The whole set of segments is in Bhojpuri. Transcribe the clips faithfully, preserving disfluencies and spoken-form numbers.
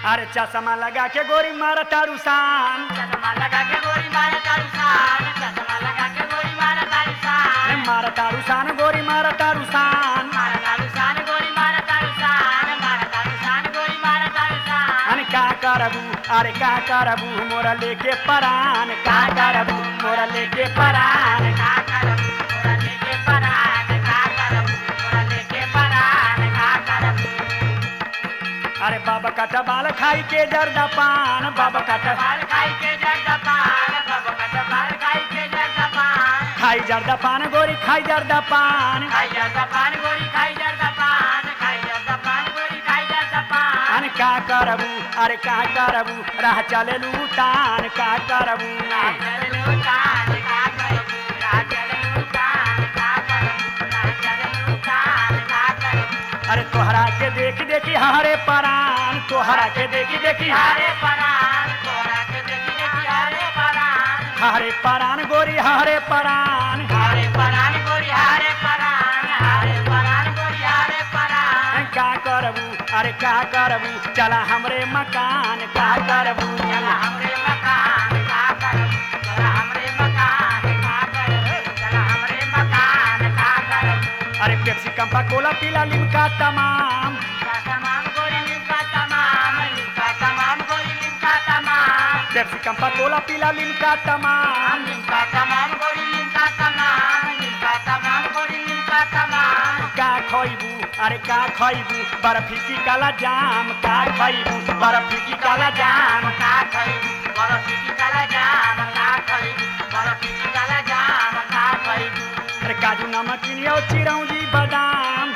अरे चश्मा लगा के गोरी मारा तारू सान, चश्मा लगा के गोरी मारा तारू सान, चश्मा लगा के गोरी मारा तारू सान, मारा तारू सान गोरी मारा तारू सान, मारा तारू सान गोरी मारा तारू सान, मारा तारू सान गोरी मारा तारू सान। अरे का करबू अरे का करबू मोरा लेके परान, का करबू मोरा लेके परान, का करबू मोरा लेके परान, का करबू मोरा लेके परान, का करबू। अरे बाबा का बाल खाई के जर्दा पान, बाबा का बाल खाई के जर्दा पान, बाबा का बाल खाई के जर्दा पान, खाई जर्दा पान गोरी खाई जर्दा पान, खाई जर्दा पान गोरी खाई जर्दा पान, खाई जर्दा पान गोरी खाई जर्दा पान। अरे का करबू अरे का करबू राह चले लूटान, का करबू राह चले लूटान, का करबू राह चले लूटान, का करबू राह चले लूटान, का करबू। अरे तोहरा के देखी देखी हारे परान, तोहरा के देखी देखी हारे परान, तोहरा के देखी देखी हारे परान, हारे परान गोरी हारे परान, हारे परान गोरी हारे परान, हारे परान गोरी हारे परान। का करबू अरे का करबू चला हमरे मकान, का करबू चला हमरे मकान, का करबू चला हमरे मकान, का करबू चला हमरे मकान, का करबू। अरे पेप्सी कंपा कोला पीला लिमका तमाम, लिमका तमाम गोरी लिमका तमाम, लिमका तमाम गोरी लिमका तमाम, पेप्सी कंपा कोला पीला लिमका तमाम, लिमका तमाम गोरी लिमका तमाम, लिमका तमाम गोरी लिमका तमाम। का खइबू अरे का खइबू बर्फी की काला जाम, का खइबू बर्फी की काला जाम, का खइबू बर्फी की काला जाम, का खइबू बर्फी की काला जाम, का खइबू। अरे काजू नमकीन और चिरौंजी बादाम,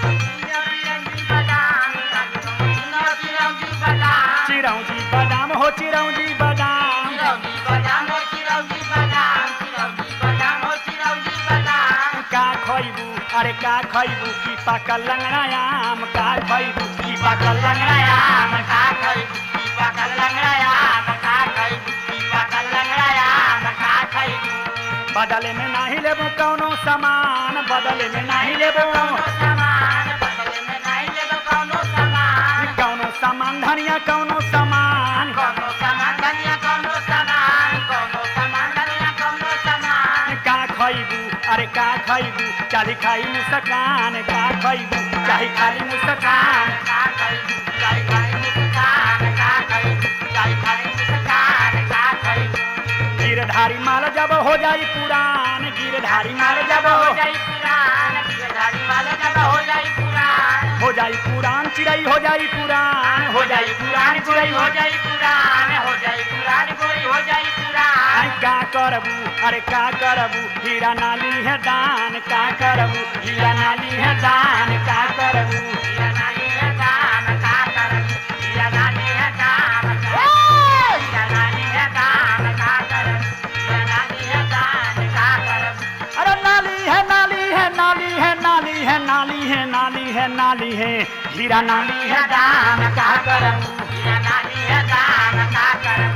चिरौंजी बादाम हो चिरौंजी बादाम, का खइबू अरे का खइबू की पाकल लंगड़ायाम, का खइबू की पाकल लंगड़ायाम, का खइबू की पाकल लंगड़ायाम, का खइबू की पाकल लंगड़ायाम, का खइबू। बदले में नहीं लेबू कौनो सामान, बदले में नहीं लेबू सामान, बदले में नहीं लेबो कौनो सामान, कौनो सामान धनिया कौनो सामान, कौनो सामान धनिया कौनो सामान, कौनो सामान धनिया कौनो सामान। का खइबू अरे का खइबू चाही खाई मुस्कान, का खइबू चाही खाली मुस्कान, का खइबू चाही खाई मुस्कान, का खइबू चाही खाई मुस्कान, का खइबू। गिरधारी माल जब हो जाई पुरान, गिरधारी माल जब हो हो जाई पुरान, गिरधारी माल जब हो जाई पुरान, हो जाई पुरान चिड़ई हो जाई पुरान, हो जाई पुरान चिड़ई हो जाई पुरान, हो जाई पुरान गोरी हो जाई पुरान। अरे का करबू अरे का करबू हीरा नाली है दान, का करबू हीरा नाली है दान, का करबू हीरा नाली है दान, का करबू हीरा नाली है दान, का करबू हीरा नाली है दान, का करबू हीरा नाली है दान, का करबू। अरे नाली है नाली है नाली है नाली है नाली है नाली है नाली है हीरा नाली है दान, का करबू हीरा नाली है दान, का करबू